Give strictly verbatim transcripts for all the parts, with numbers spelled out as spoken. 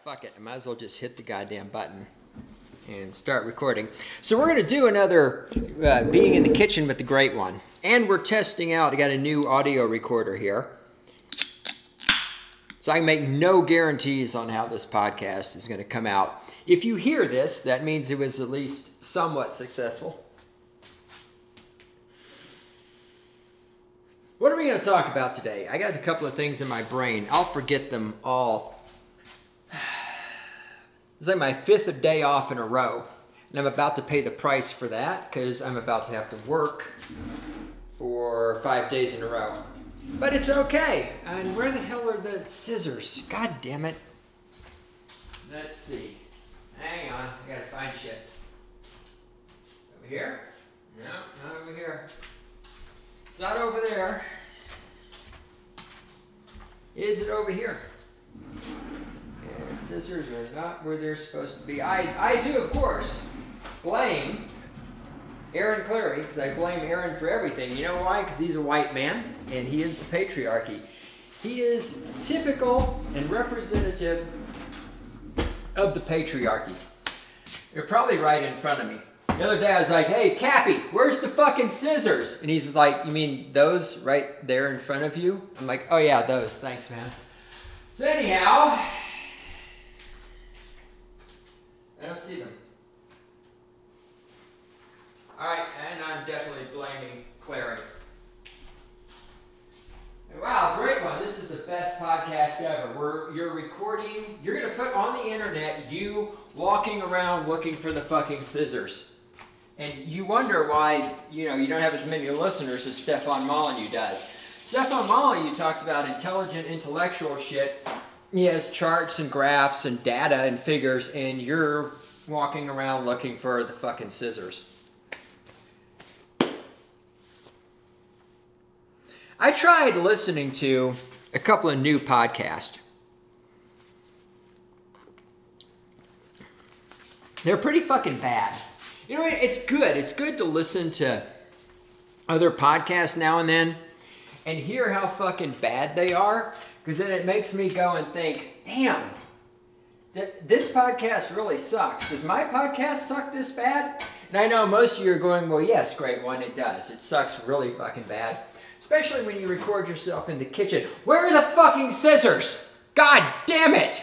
fuck it. I might as well just hit the goddamn button and start recording. So we're going to do another uh, Being in the Kitchen with the Great One. And we're testing out, I got a new audio recorder here. So I can make no guarantees on how this podcast is going to come out. If you hear this, that means it was at least somewhat successful. What are we going to talk about today? I got a couple of things in my brain. I'll forget them all. It's like my fifth day off in a row. And I'm about to pay the price for that because I'm about to have to work for five days in a row. But it's okay. And where the hell are the scissors? God damn it. Let's see. Hang on. I gotta find shit. Over here? No, not over here. It's not over there. Is it over here? Yeah, scissors are not where they're supposed to be. I, I do, of course, blame Aaron Clarey, because I blame Aaron for everything. You know why? Because he's a white man, and he is the patriarchy. He is typical and representative of the patriarchy. You're probably right in front of me. The other day I was like, hey, Cappy, where's the fucking scissors? And he's like, you mean those right there in front of you? I'm like, oh yeah, those. Thanks, man. So anyhow, I don't see them. All right, and I'm definitely blaming Clary. Wow, great one. This is the best podcast ever. We're, you're recording, you're going to put on the internet you walking around looking for the fucking scissors. And you wonder why, you know, you don't have as many listeners as Stefan Molyneux does. Stefan Molyneux talks about intelligent, intellectual shit. He has charts and graphs and data and figures, and you're walking around looking for the fucking scissors. I tried listening to a couple of new podcasts. They're pretty fucking bad. You know, it's good. It's good to listen to other podcasts now and then and hear how fucking bad they are, because then it makes me go and think, damn, th- this podcast really sucks. Does my podcast suck this bad? And I know most of you are going, well, yes, great one, it does. It sucks really fucking bad. Especially when you record yourself in the kitchen. Where are the fucking scissors? God damn it!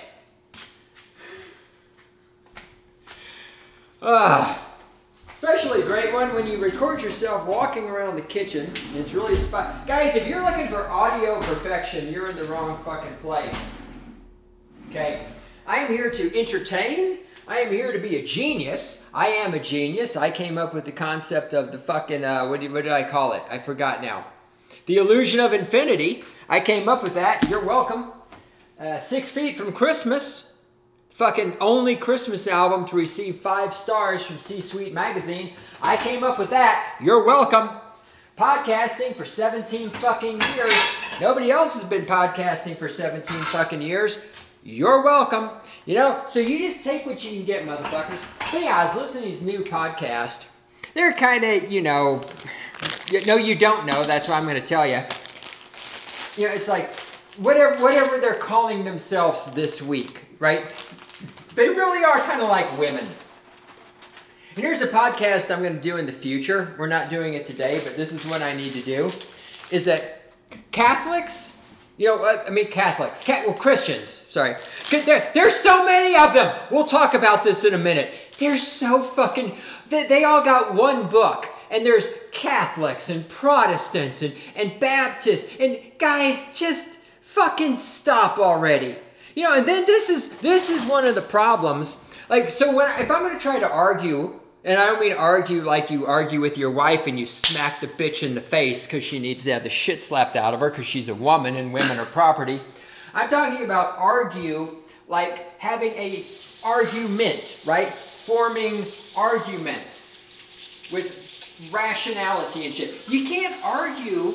Ah. Especially a great one when you record yourself walking around the kitchen. It's really spot. Guys, if you're looking for audio perfection, you're in the wrong fucking place. Okay? I am here to entertain. I am here to be a genius. I am a genius. I came up with the concept of the fucking, uh, what did, what did I call it? I forgot now. The Illusion of Infinity. I came up with that. You're welcome. Uh, Six Feet from Christmas. Fucking only Christmas album to receive five stars from C-Suite magazine. I came up with that. You're welcome. Podcasting for seventeen fucking years. Nobody else has been podcasting for seventeen fucking years. You're welcome. You know, so you just take what you can get, motherfuckers. But yeah, I was listening to these new podcasts. They're kind of, you know, no, you don't know. That's what I'm going to tell you. You know, it's like whatever, whatever they're calling themselves this week, right? They really are kind of like women. And here's a podcast I'm going to do in the future. We're not doing it today, but this is what I need to do. Is that Catholics, you know, I mean Catholics, well, Christians, sorry. There, there's so many of them. We'll talk about this in a minute. They're so fucking, they, they all got one book. And there's Catholics and Protestants and, and Baptists. And guys, just fucking stop already. You know, and then this is this is one of the problems. Like, so when if I'm going to try to argue, and I don't mean argue like you argue with your wife and you smack the bitch in the face because she needs to have the shit slapped out of her because she's a woman and women are property. I'm talking about argue like having a argument, right? Forming arguments with rationality and shit. You can't argue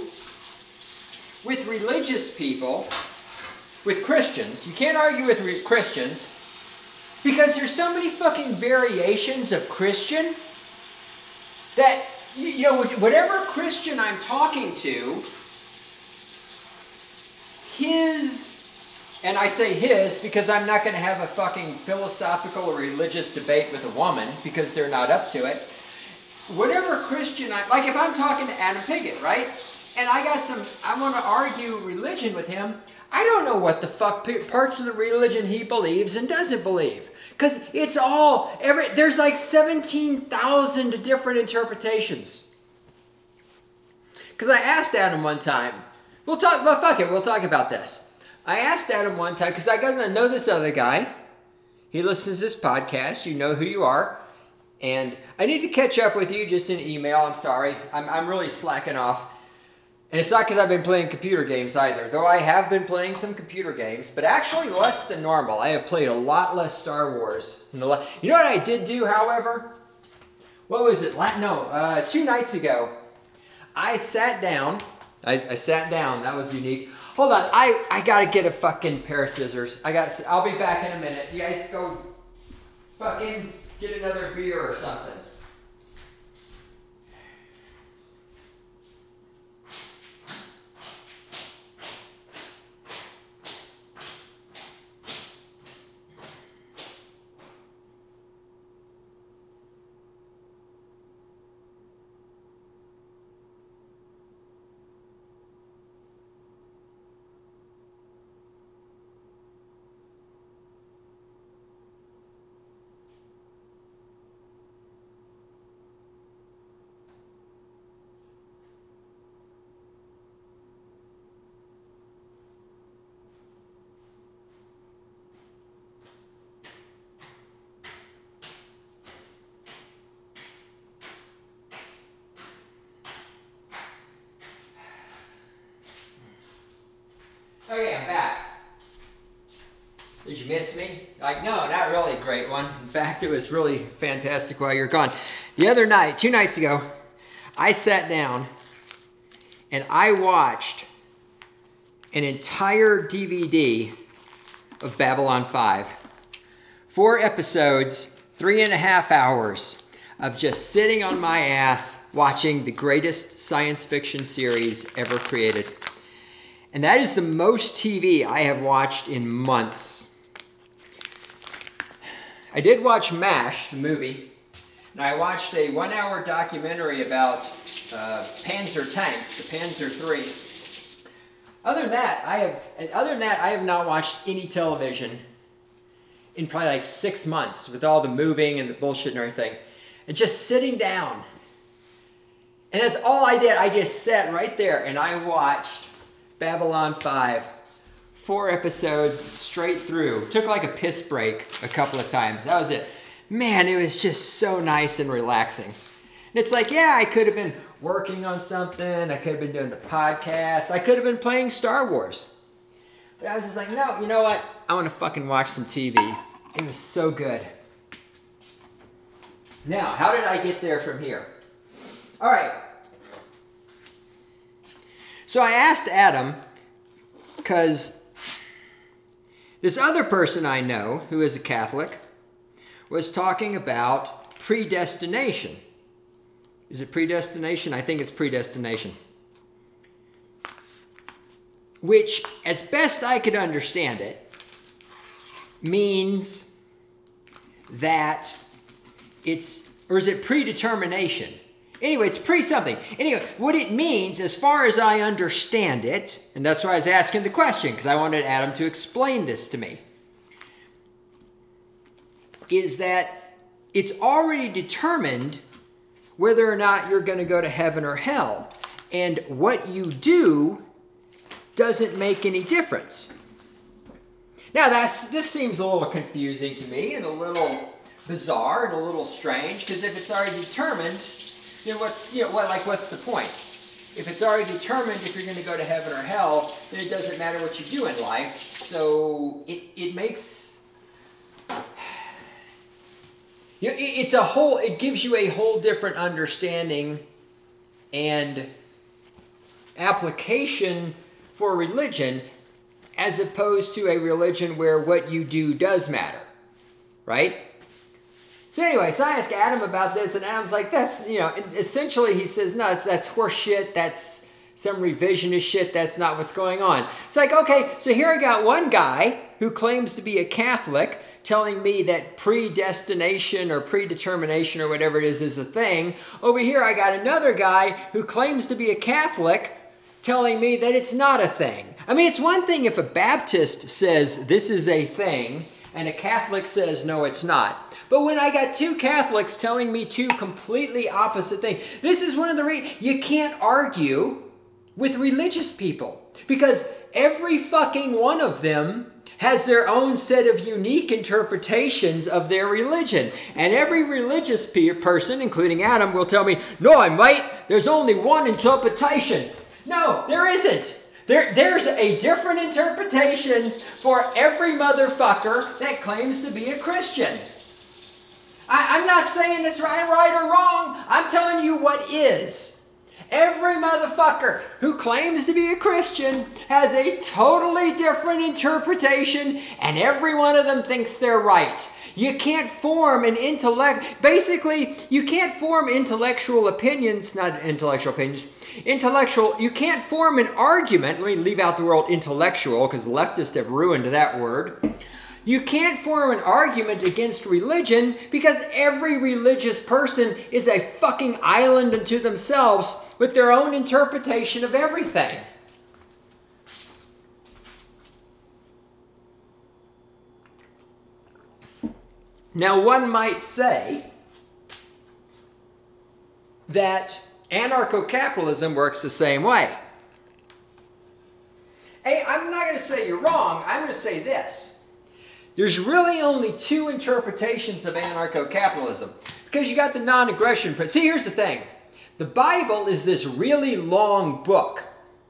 with religious people. With Christians. You can't argue with re- Christians because there's so many fucking variations of Christian that, you, you know, whatever Christian I'm talking to, his And I say his because I'm not going to have a fucking philosophical or religious debate with a woman because they're not up to it. Whatever Christian, I, like if I'm talking to Adam Piggott, right? And I got some, I want to argue religion with him. I don't know what the fuck parts of the religion he believes and doesn't believe. Because it's all, every, there's like seventeen thousand different interpretations. Because I asked Adam one time, we'll talk, but fuck it, we'll talk about this. I asked Adam one time, because I got to know this other guy. He listens to this podcast. You know who you are. And I need to catch up with you just in email. I'm sorry. I'm, I'm really slacking off. And it's not because I've been playing computer games either. Though I have been playing some computer games. But actually less than normal. I have played a lot less Star Wars. You know what I did do, however? What was it? No, uh, two nights ago. I sat down. I, I sat down. That was unique. Hold on, I, I gotta get a fucking pair of scissors. I got. I'll be back in a minute. You guys go fucking get another beer or something. Okay, I'm back. Did you miss me? Like, no, not really a great one. In fact, it was really fantastic while you were gone. The other night, two nights ago, I sat down and I watched an entire D V D of Babylon five. Four episodes, three and a half hours of just sitting on my ass watching the greatest science fiction series ever created. And that is the most T V I have watched in months. I did watch MASH, the movie, and I watched a one-hour documentary about uh, Panzer tanks, the Panzer three. Other than that, I have. Other than that, I have not watched any television in probably like six months with all the moving and the bullshit and everything, and just sitting down. And that's all I did. I just sat right there and I watched Babylon five, four episodes straight through. Took like a piss break a couple of times. That was it. Man, it was just so nice and relaxing. And it's like, yeah, I could have been working on something. I could have been doing the podcast. I could have been playing Star Wars. But I was just like, no, you know what? I want to fucking watch some T V. It was so good. Now, how did I get there from here? All right. So I asked Adam, because this other person I know, who is a Catholic, was talking about predestination. Is it predestination? I think it's predestination. Which, as best I could understand it, means that it's, or is it predetermination? Anyway, it's pre-something. Anyway, what it means, as far as I understand it, and that's why I was asking the question, because I wanted Adam to explain this to me, is that it's already determined whether or not you're going to go to heaven or hell. And what you do doesn't make any difference. Now, that's this seems a little confusing to me and a little bizarre and a little strange, because if it's already determined, then what's, you know, what, like, what's the point? If it's already determined if you're going to go to heaven or hell, then it doesn't matter what you do in life. So it, it makes, you know, it, it's a whole, it gives you a whole different understanding and application for religion, as opposed to a religion where what you do does matter, right? So anyway, so I asked Adam about this, and Adam's like, that's, you know, essentially he says, no, that's, that's horse shit, that's, some revisionist shit. That's not what's going on. It's like, okay, so here I got one guy who claims to be a Catholic telling me that predestination or predetermination or whatever it is is a thing. Over here I got another guy who claims to be a Catholic telling me that it's not a thing. I mean, it's one thing if a Baptist says this is a thing and a Catholic says no, it's not. But when I got two Catholics telling me two completely opposite things, this is one of the reasons you can't argue with religious people, because every fucking one of them has their own set of unique interpretations of their religion. And every religious pe- person, including Adam, will tell me, no, I'm right, there's only one interpretation. No, there isn't. There, there's a different interpretation for every motherfucker that claims to be a Christian. I, I'm not saying it's right, right or wrong. I'm telling you what is. Every motherfucker who claims to be a Christian has a totally different interpretation, and every one of them thinks they're right. You can't form an intellect, basically, you can't form intellectual opinions, not intellectual opinions, intellectual, you can't form an argument, let me leave out the word intellectual, because leftists have ruined that word. You can't form an argument against religion because every religious person is a fucking island unto themselves with their own interpretation of everything. Now, one might say that anarcho-capitalism works the same way. Hey, I'm not going to say you're wrong. I'm going to say this. There's really only two interpretations of anarcho-capitalism, because you got the non-aggression principle. See, here's the thing. The Bible is this really long book.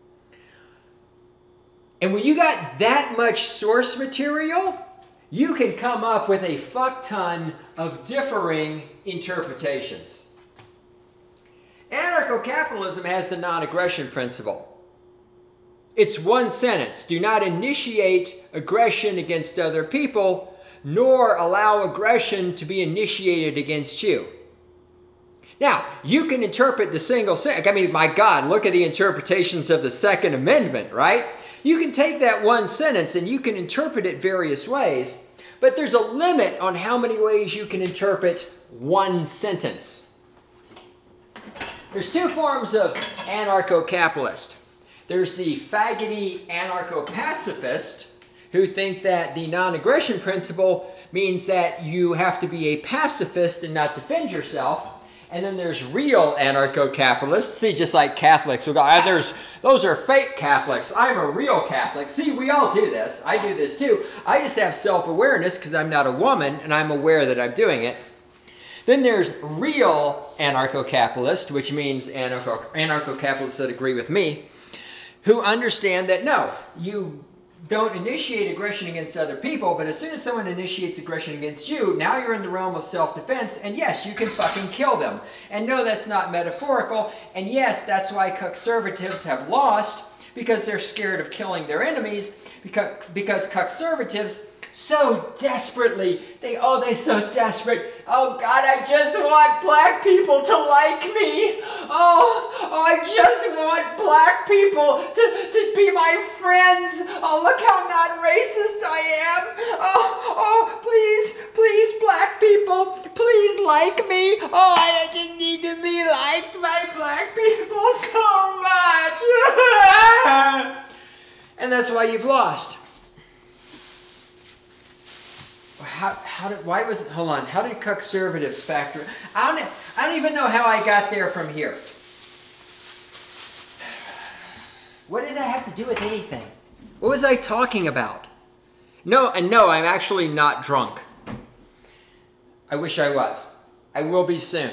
And when you got that much source material, you can come up with a fuck ton of differing interpretations. Anarcho-capitalism has the non-aggression principle. It's one sentence. Do not initiate aggression against other people, nor allow aggression to be initiated against you. Now, you can interpret the single sentence. I mean, my God, look at the interpretations of the Second Amendment, right? You can take that one sentence and you can interpret it various ways, but there's a limit on how many ways you can interpret one sentence. There's two forms of anarcho-capitalist. There's the faggoty anarcho-pacifist who think that the non-aggression principle means that you have to be a pacifist and not defend yourself. And then there's real anarcho-capitalists. See, just like Catholics will go, ah, there's, those are fake Catholics. I'm a real Catholic. See, we all do this. I do this too. I just have self-awareness because I'm not a woman and I'm aware that I'm doing it. Then there's real anarcho-capitalist, which means anarcho- anarcho-capitalists that agree with me, who understand that no, you don't initiate aggression against other people, but as soon as someone initiates aggression against you, now you're in the realm of self-defense, and yes, you can fucking kill them. And no, that's not metaphorical, and yes, that's why conservatives have lost, because they're scared of killing their enemies, because, because conservatives so desperately, they, oh, they're so desperate. Oh God, I just want black people to like me. Oh, oh, I just want black people to, to be my friends. Oh, look how not racist I am. Oh, oh, please, please, black people, please like me. Oh, I just need to be liked by black people so much. And that's why you've lost. How, how did, why was it, hold on, how did conservatives factor? I don't, I don't even know how I got there from here. What did that have to do with anything? What was I talking about? No, and no, I'm actually not drunk. I wish I was. I will be soon.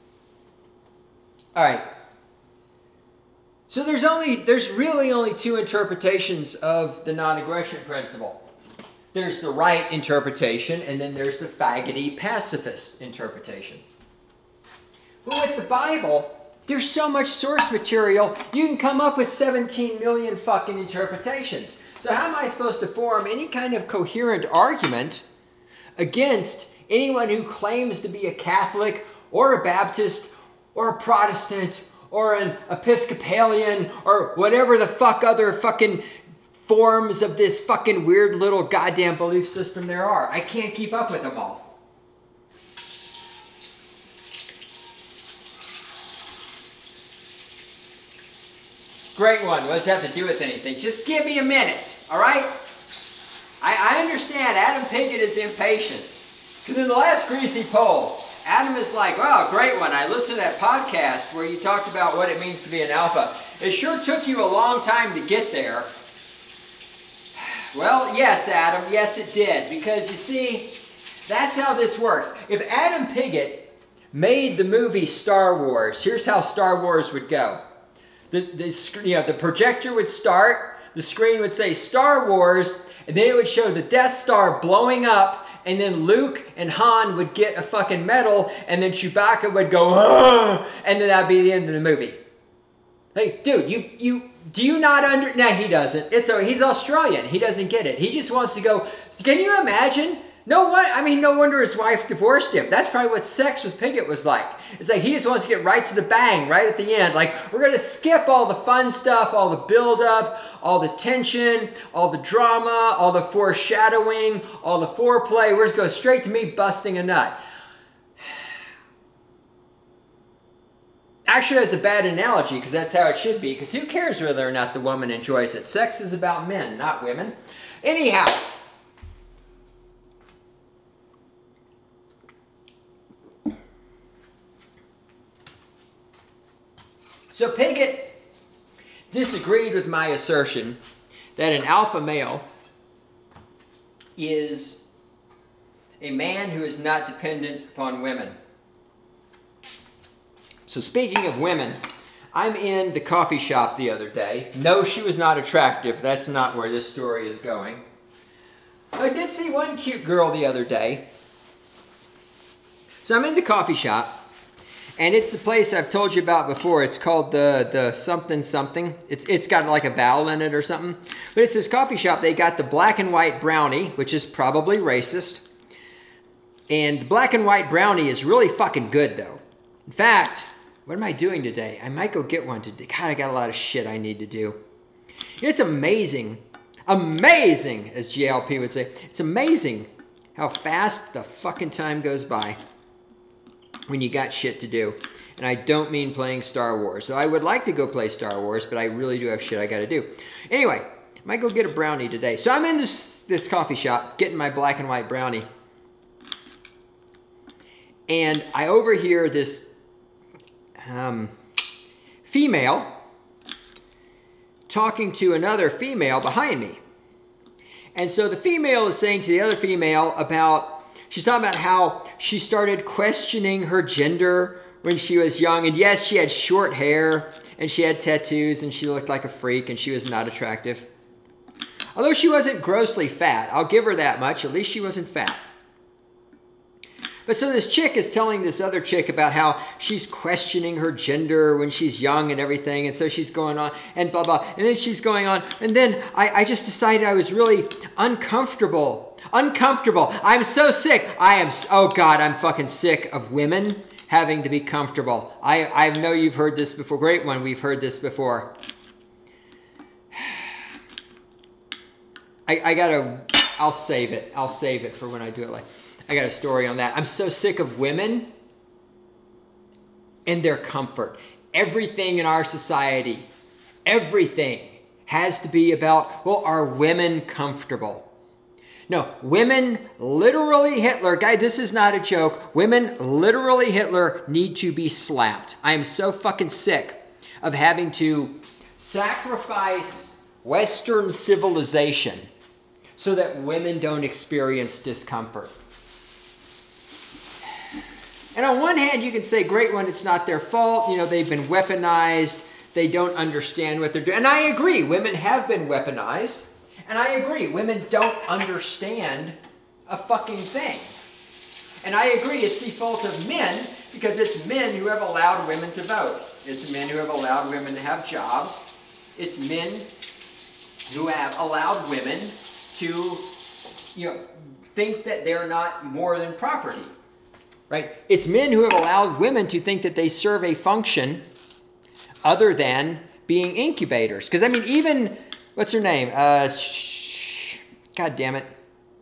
All right. So there's only, there's really only two interpretations of the non-aggression principle. There's the right interpretation, and then there's the faggoty pacifist interpretation. But with the Bible, there's so much source material, you can come up with seventeen million fucking interpretations. So how am I supposed to form any kind of coherent argument against anyone who claims to be a Catholic or a Baptist or a Protestant or an Episcopalian or whatever the fuck other fucking forms of this fucking weird little goddamn belief system there are. I can't keep up with them all. Great one. What does that have to do with anything? Just give me a minute, all right? I, I understand Adam Piggott is impatient. Because in the last Greasy Poll, Adam is like, wow, great one. I listened to that podcast where you talked about what it means to be an alpha. It sure took you a long time to get there. Well, yes, Adam, yes it did. Because you see, that's how this works. If Adam Piggott made the movie Star Wars, here's how Star Wars would go. The, the, you know, the projector would start, the screen would say Star Wars, and then it would show the Death Star blowing up, and then Luke and Han would get a fucking medal, and then Chewbacca would go, "Ugh," and then that'd be the end of the movie. Hey, dude, you, you, do you not under, no, he doesn't. It's a, he's Australian. He doesn't get it. He just wants to go, can you imagine? No one, I mean, no wonder his wife divorced him. That's probably what sex with Piggott was like. It's like he just wants to get right to the bang, right at the end. Like, we're going to skip all the fun stuff, all the build-up, all the tension, all the drama, all the foreshadowing, all the foreplay. We're just going straight to me busting a nut. Actually, that's a bad analogy because that's how it should be. Because who cares whether or not the woman enjoys it? Sex is about men, not women. Anyhow. So Piggott disagreed with my assertion that an alpha male is a man who is not dependent upon women. So speaking of women, I'm in the coffee shop the other day. No, she was not attractive. That's not where this story is going. I did see one cute girl the other day. So I'm in the coffee shop. And it's the place I've told you about before. It's called the the something something. It's it's got like a vowel in it or something. But it's this coffee shop. They got the black and white brownie, which is probably racist. And the black and white brownie is really fucking good though. In fact, what am I doing today? I might go get one today. God, I got a lot of shit I need to do. It's amazing. Amazing, as G L P would say. It's amazing how fast the fucking time goes by when you got shit to do. And I don't mean playing Star Wars. So I would like to go play Star Wars, but I really do have shit I gotta do. Anyway, I might go get a brownie today. So I'm in this, this coffee shop getting my black and white brownie. And I overhear this um, female talking to another female behind me. And so the female is saying to the other female about, she's talking about how she started questioning her gender when she was young. And yes, she had short hair and she had tattoos and she looked like a freak and she was not attractive. Although she wasn't grossly fat. I'll give her that much. At least she wasn't fat. But so this chick is telling this other chick about how she's questioning her gender when she's young and everything. And so she's going on and blah, blah. And then she's going on. And then I, I just decided I was really uncomfortable. Uncomfortable. I'm so sick. I am, oh God, I'm fucking sick of women having to be comfortable. I, I know you've heard this before. Great one. We've heard this before. I, I gotta, I'll save it. I'll save it for when I do it. Like, I got a story on that. I'm so sick of women and their comfort. Everything in our society, everything has to be about, well, are women comfortable? No, women, literally Hitler, guy, this is not a joke. Women, literally Hitler, need to be slapped. I am so fucking sick of having to sacrifice Western civilization so that women don't experience discomfort. And on one hand, you can say, great one, it's not their fault. You know, they've been weaponized. They don't understand what they're doing. And I agree, women have been weaponized. And I agree, women don't understand a fucking thing. And I agree, it's the fault of men because it's men who have allowed women to vote. It's men who have allowed women to have jobs. It's men who have allowed women to, you know, think that they're not more than property. Right? It's men who have allowed women to think that they serve a function other than being incubators. Because, I mean, even, what's her name? Uh, sh- God damn it.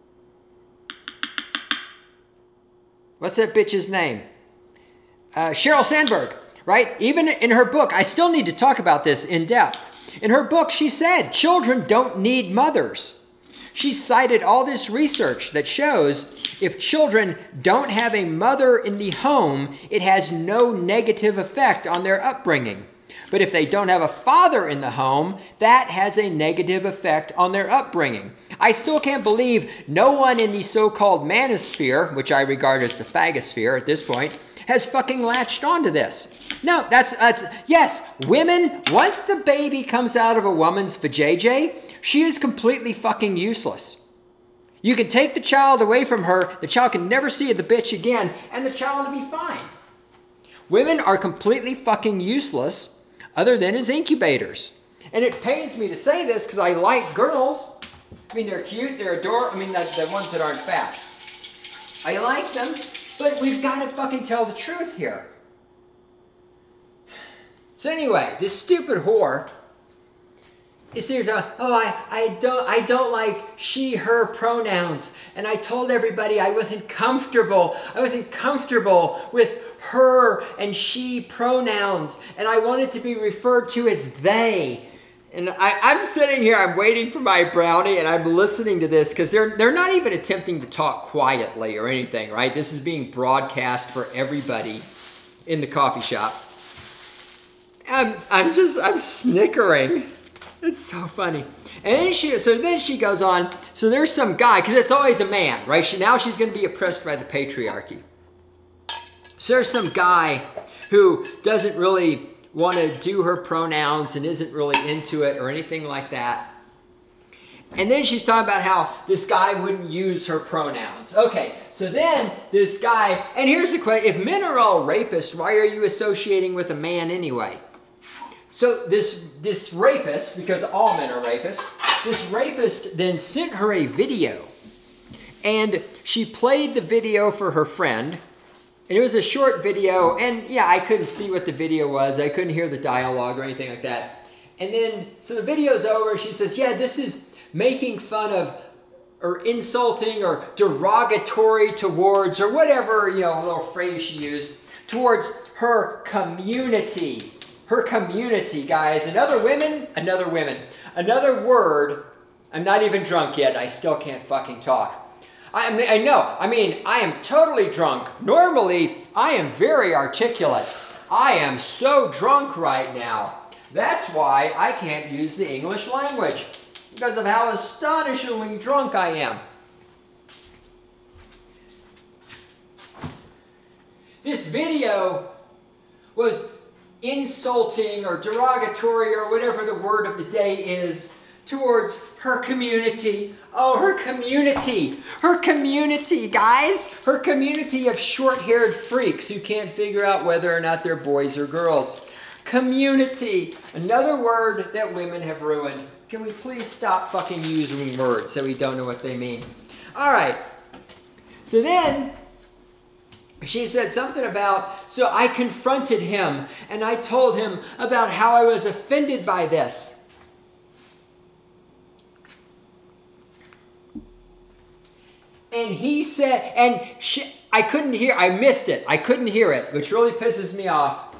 What's that bitch's name? Uh, Sheryl Sandberg, right? Even in her book, I still need to talk about this in depth. In her book, she said, children don't need mothers. She cited all this research that shows if children don't have a mother in the home, it has no negative effect on their upbringing. But if they don't have a father in the home, that has a negative effect on their upbringing. I still can't believe no one in the so-called manosphere, which I regard as the phagosphere at this point, has fucking latched onto this. No, that's, that's yes, women, once the baby comes out of a woman's vajayjay, she is completely fucking useless. You can take the child away from her, the child can never see the bitch again, and the child will be fine. Women are completely fucking useless other than as incubators. And it pains me to say this because I like girls. I mean, they're cute, they're adorable. I mean, the, the ones that aren't fat. I like them, but we've got to fucking tell the truth here. So anyway, this stupid whore is here talking, oh, I, I don't I don't like she, her pronouns. And I told everybody I wasn't comfortable. I wasn't comfortable with her and she pronouns. And I wanted to be referred to as they. And I, I'm sitting here, I'm waiting for my brownie, and I'm listening to this because they're they're not even attempting to talk quietly or anything, right? This is being broadcast for everybody in the coffee shop. I'm I'm just I'm snickering. It's so funny. And then she so then she goes on. So there's some guy, because it's always a man, right? She now she's going to be oppressed by the patriarchy. So there's some guy who doesn't really want to do her pronouns and isn't really into it or anything like that. And then she's talking about how this guy wouldn't use her pronouns. Okay, so then this guy, and here's the question, if men are all rapists, why are you associating with a man anyway? So this this rapist, because all men are rapists, this rapist then sent her a video. And she played the video for her friend. And it was a short video, and yeah, I couldn't see what the video was. I couldn't hear the dialogue or anything like that. And then, so the video's over, she says, yeah, this is making fun of, or insulting, or derogatory towards, or whatever, you know, little phrase she used, towards her community. Her community, guys. And other women, another women. Another word, I'm not even drunk yet, I still can't fucking talk. I mean, I know, I mean, I am totally drunk. Normally, I am very articulate. I am so drunk right now. That's why I can't use the English language, because of how astonishingly drunk I am. This video was insulting or derogatory or whatever the word of the day is towards her community. Oh, her community. Her community, guys. Her community of short-haired freaks who can't figure out whether or not they're boys or girls. Community. Another word that women have ruined. Can we please stop fucking using words that we don't know what they mean? All right. So then she said something about, so I confronted him and I told him about how I was offended by this. And he said, and she, I couldn't hear, I missed it. I couldn't hear it, which really pisses me off.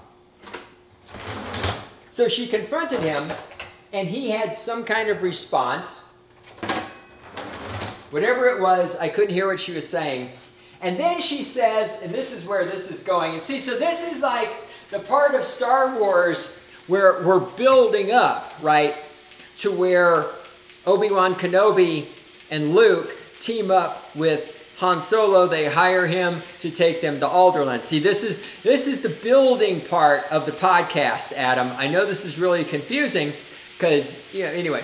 So she confronted him, and he had some kind of response. Whatever it was, I couldn't hear what she was saying. And then she says, and this is where this is going. And see, so this is like the part of Star Wars where we're building up, right, to where Obi-Wan Kenobi and Luke team up with Han Solo. They hire him to take them to Alderaan. See, this is this is the building part of the podcast, Adam. I know this is really confusing because, you know, anyway.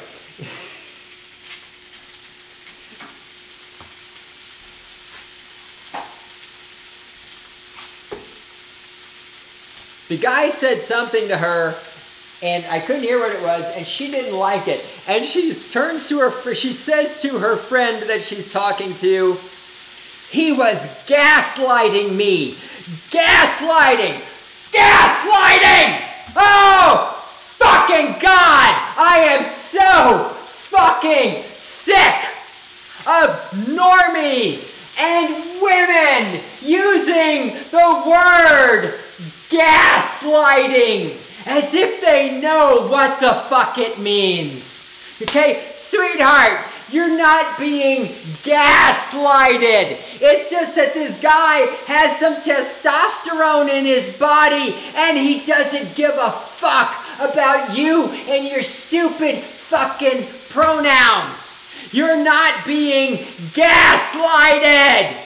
The guy said something to her, and I couldn't hear what it was, and she didn't like it. And she turns to her, she says to her friend that she's talking to, he was gaslighting me. Gaslighting! Gaslighting! Oh, fucking God! I am so fucking sick of normies and women using the word gaslighting as if they know what the fuck it means. Okay, sweetheart, you're not being gaslighted. It's just that this guy has some testosterone in his body and he doesn't give a fuck about you and your stupid fucking pronouns. You're not being gaslighted.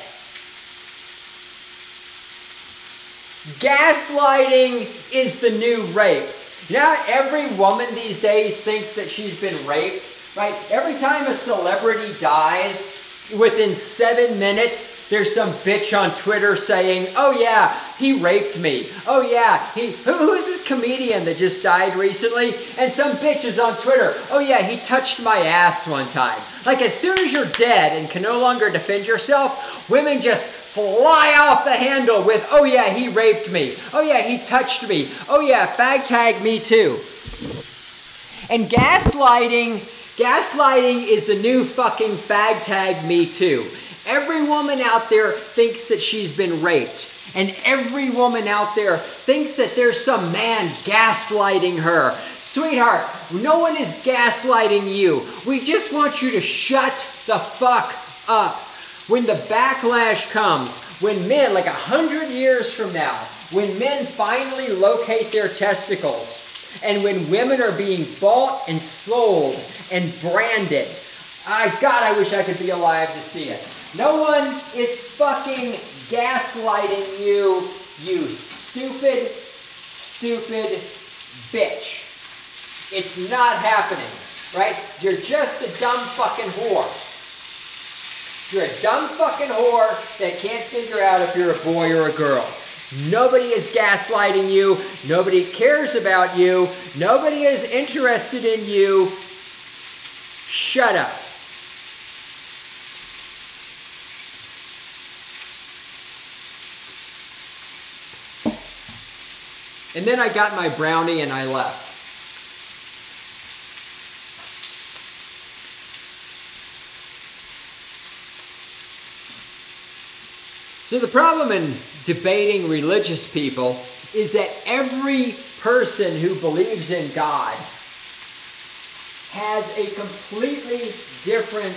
Gaslighting is the new rape. Now, every woman these days thinks that she's been raped, right? Every time a celebrity dies, within seven minutes, there's some bitch on Twitter saying, oh yeah, he raped me. Oh yeah, he, who, who's this comedian that just died recently? And some bitch is on Twitter, oh yeah, he touched my ass one time. Like as soon as you're dead and can no longer defend yourself, women just fly off the handle with, oh yeah, he raped me. Oh yeah, he touched me. Oh yeah, fag tag me too. And gaslighting, gaslighting is the new fucking fag tag me too. Every woman out there thinks that she's been raped. And every woman out there thinks that there's some man gaslighting her. Sweetheart, no one is gaslighting you. We just want you to shut the fuck up. When the backlash comes, when men, like a hundred years from now, when men finally locate their testicles, and when women are being bought and sold and branded, I, God, I wish I could be alive to see it. No one is fucking gaslighting you, you stupid, stupid bitch. It's not happening, right? You're just a dumb fucking whore. You're a dumb fucking whore that can't figure out if you're a boy or a girl. Nobody is gaslighting you. Nobody cares about you. Nobody is interested in you. Shut up. And then I got my brownie and I left. So the problem in debating religious people is that every person who believes in God has a completely different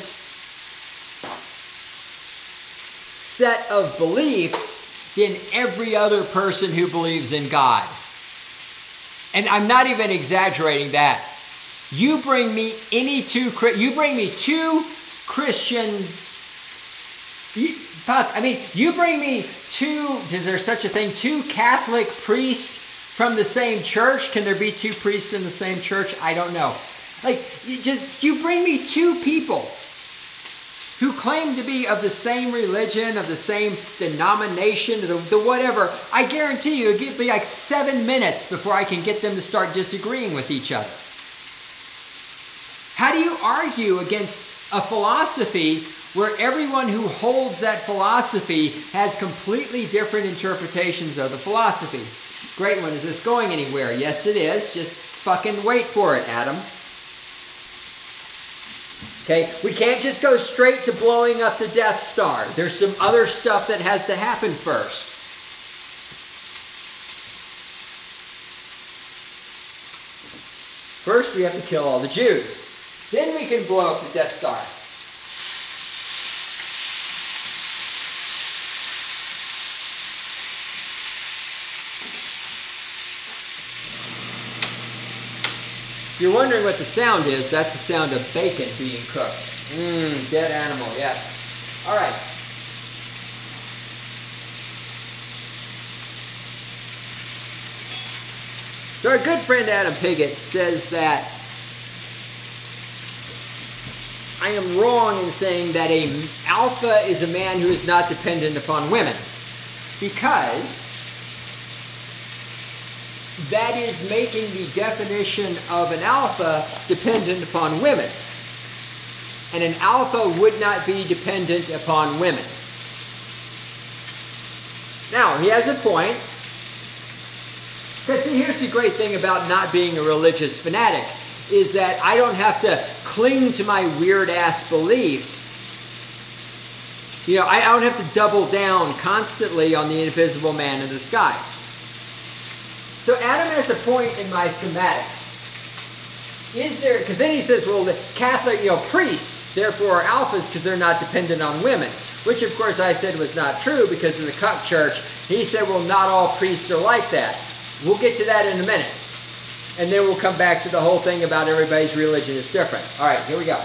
set of beliefs than every other person who believes in God. And I'm not even exaggerating that. You bring me any two, you bring me two Christians. You, fuck, I mean, you bring me two, is there such a thing, two Catholic priests from the same church? Can there be two priests in the same church? I don't know. Like, you just, you bring me two people who claim to be of the same religion, of the same denomination, the, the whatever. I guarantee you it'll be like seven minutes before I can get them to start disagreeing with each other. How do you argue against a philosophy where everyone who holds that philosophy has completely different interpretations of the philosophy? Great one. Is this going anywhere? Yes, it is. Just fucking wait for it, Adam. Okay, we can't just go straight to blowing up the Death Star. There's some other stuff that has to happen first. First, we have to kill all the Jews. Then we can blow up the Death Star. If you're wondering what the sound is, that's the sound of bacon being cooked. Mmm, dead animal, yes. All right. So our good friend Adam Piggott says that I am wrong in saying that an alpha is a man who is not dependent upon women, because that is making the definition of an alpha dependent upon women. And an alpha would not be dependent upon women. Now, he has a point. Because see, here's the great thing about not being a religious fanatic, is that I don't have to cling to my weird-ass beliefs. You know, I don't have to double down constantly on the invisible man in the sky. So Adam has a point in my semantics. Is there, because then he says, well, the Catholic, you know, priests, therefore are alphas because they're not dependent on women. Which, of course, I said was not true because of the cuck church. He said, well, not all priests are like that. We'll get to that in a minute. And then we'll come back to the whole thing about everybody's religion is different. All right, here we go.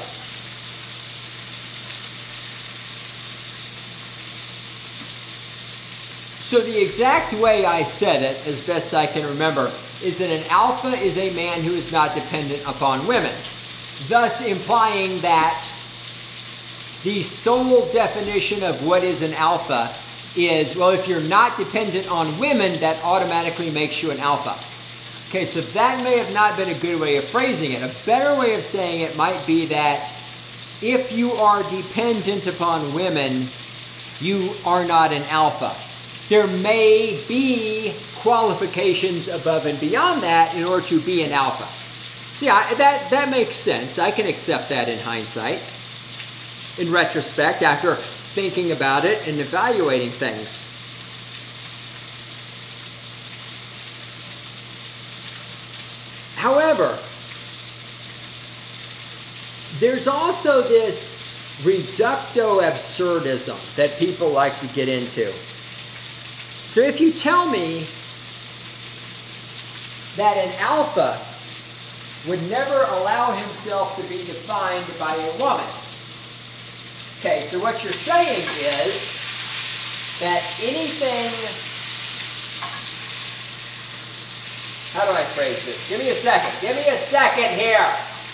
So the exact way I said it, as best I can remember, is that an alpha is a man who is not dependent upon women, thus implying that the sole definition of what is an alpha is, well, if you're not dependent on women, that automatically makes you an alpha. Okay, so that may have not been a good way of phrasing it. A better way of saying it might be that if you are dependent upon women, you are not an alpha. There may be qualifications above and beyond that in order to be an alpha. See, I, that, that makes sense. I can accept that in hindsight, in retrospect, after thinking about it and evaluating things. However, there's also this reducto absurdism that people like to get into. So if you tell me that an alpha would never allow himself to be defined by a woman, okay, so what you're saying is that anything, how do I phrase this? Give me a second. Give me a second here.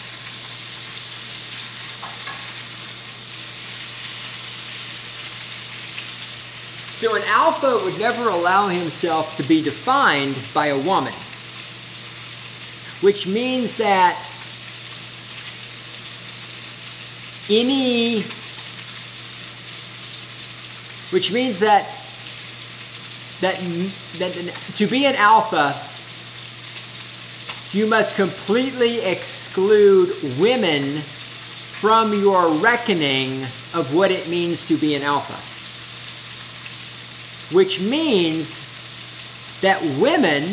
So an alpha would never allow himself to be defined by a woman, which means that any, which means that that that to be an alpha, you must completely exclude women from your reckoning of what it means to be an alpha. Which means that women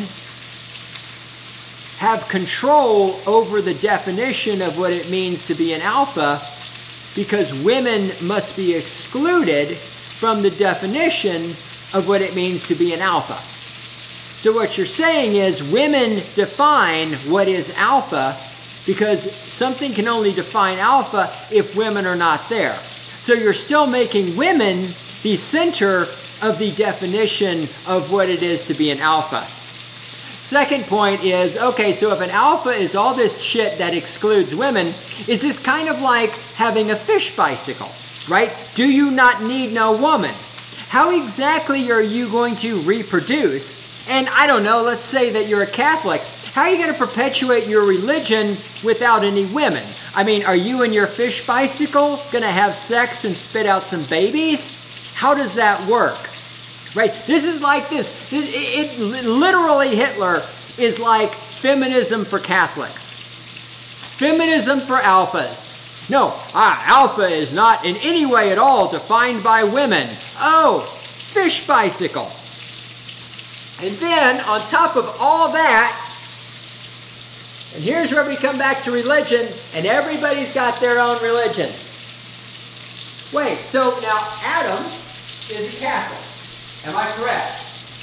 have control over the definition of what it means to be an alpha, because women must be excluded from the definition of what it means to be an alpha. So what you're saying is women define what is alpha, because something can only define alpha if women are not there. So you're still making women the center of the definition of what it is to be an alpha. Second point is, okay, so if an alpha is all this shit that excludes women, is this kind of like having a fish bicycle, right? Do you not need no woman? How exactly are you going to reproduce? And I don't know, let's say that you're a Catholic. How are you going to perpetuate your religion without any women? I mean, are you and your fish bicycle going to have sex and spit out some babies? How does that work? Right? This is like this. It, it, it literally Hitler is like feminism for Catholics. Feminism for alphas. No, ah, alpha is not in any way at all defined by women. Oh, fish bicycle. And then on top of all that, and here's where we come back to religion, and everybody's got their own religion. Wait, so now Adam is a Catholic. Am I correct?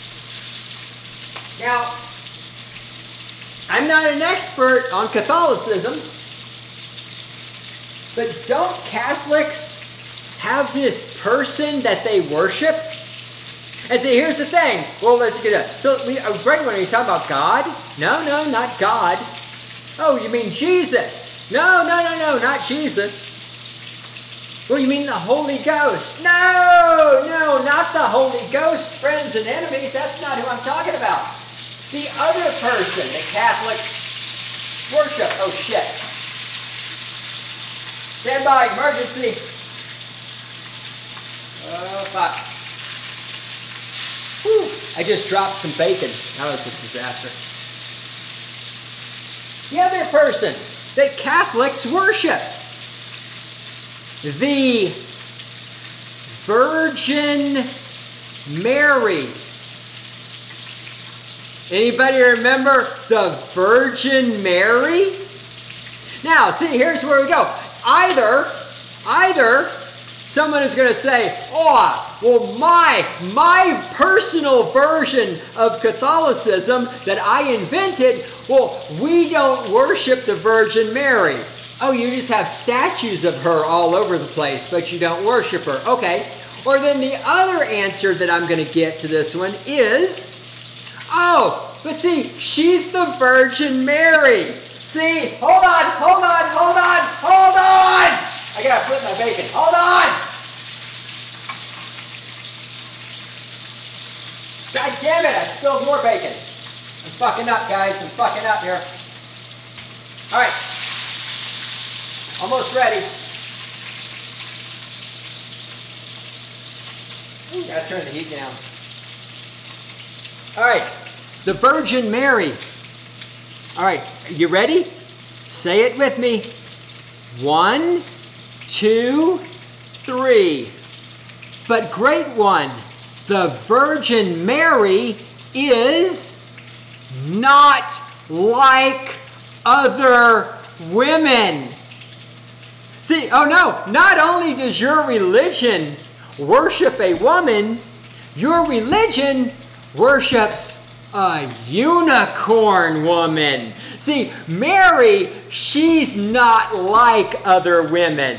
Now, I'm not an expert on Catholicism, but don't Catholics have this person that they worship? And see, here's the thing. Well, let's get it. So, we, uh, great one. Are you talking about God? No, no, not God. Oh, you mean Jesus? No, no, no, no, not Jesus. Well, you mean the Holy Ghost? No, no, not the Holy Ghost, friends and enemies. That's not who I'm talking about. The other person that Catholics worship. Oh, shit. Stand by, emergency. Oh, fuck. Whew. I just dropped some bacon. That was a disaster. The other person that Catholics worship, the Virgin Mary. Anybody remember the Virgin Mary? Now, see, here's where we go. Either, either someone is going to say, oh, well, my, my personal version of Catholicism that I invented, well, we don't worship the Virgin Mary. Oh, you just have statues of her all over the place, but you don't worship her. Okay. Or then the other answer that I'm going to get to this one is, oh, but see, she's the Virgin Mary. See, hold on, hold on, hold on, hold on. I got to flip my bacon. Hold on. God damn it, I spilled more bacon. I'm fucking up, guys. I'm fucking up here. All right. Almost ready. Ooh, gotta turn the heat down. All right. The Virgin Mary. All right. Are you ready? Say it with me. One, two, three. But great one, the Virgin Mary is not like other women. See, oh no, not only does your religion worship a woman, your religion worships a unicorn woman. See, Mary, she's not like other women.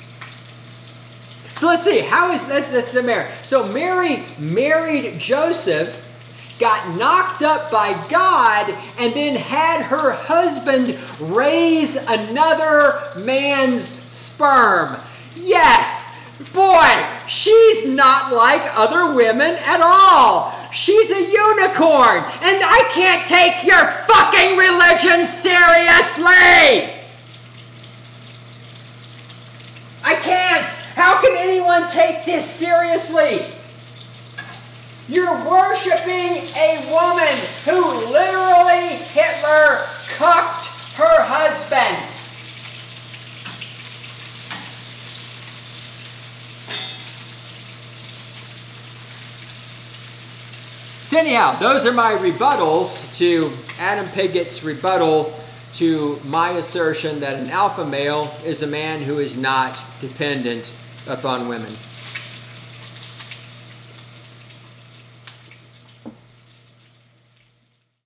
So let's see, how is that? That's the Mary. So Mary married Joseph, got knocked up by God, and then had her husband raise another man's sperm. Yes, boy, she's not like other women at all. She's a unicorn, and I can't take your fucking religion seriously. I can't. How can anyone take this seriously? You're worshiping a woman who literally Hitler cucked her husband. So anyhow, those are my rebuttals to Adam Pigot's rebuttal to my assertion that an alpha male is a man who is not dependent upon women.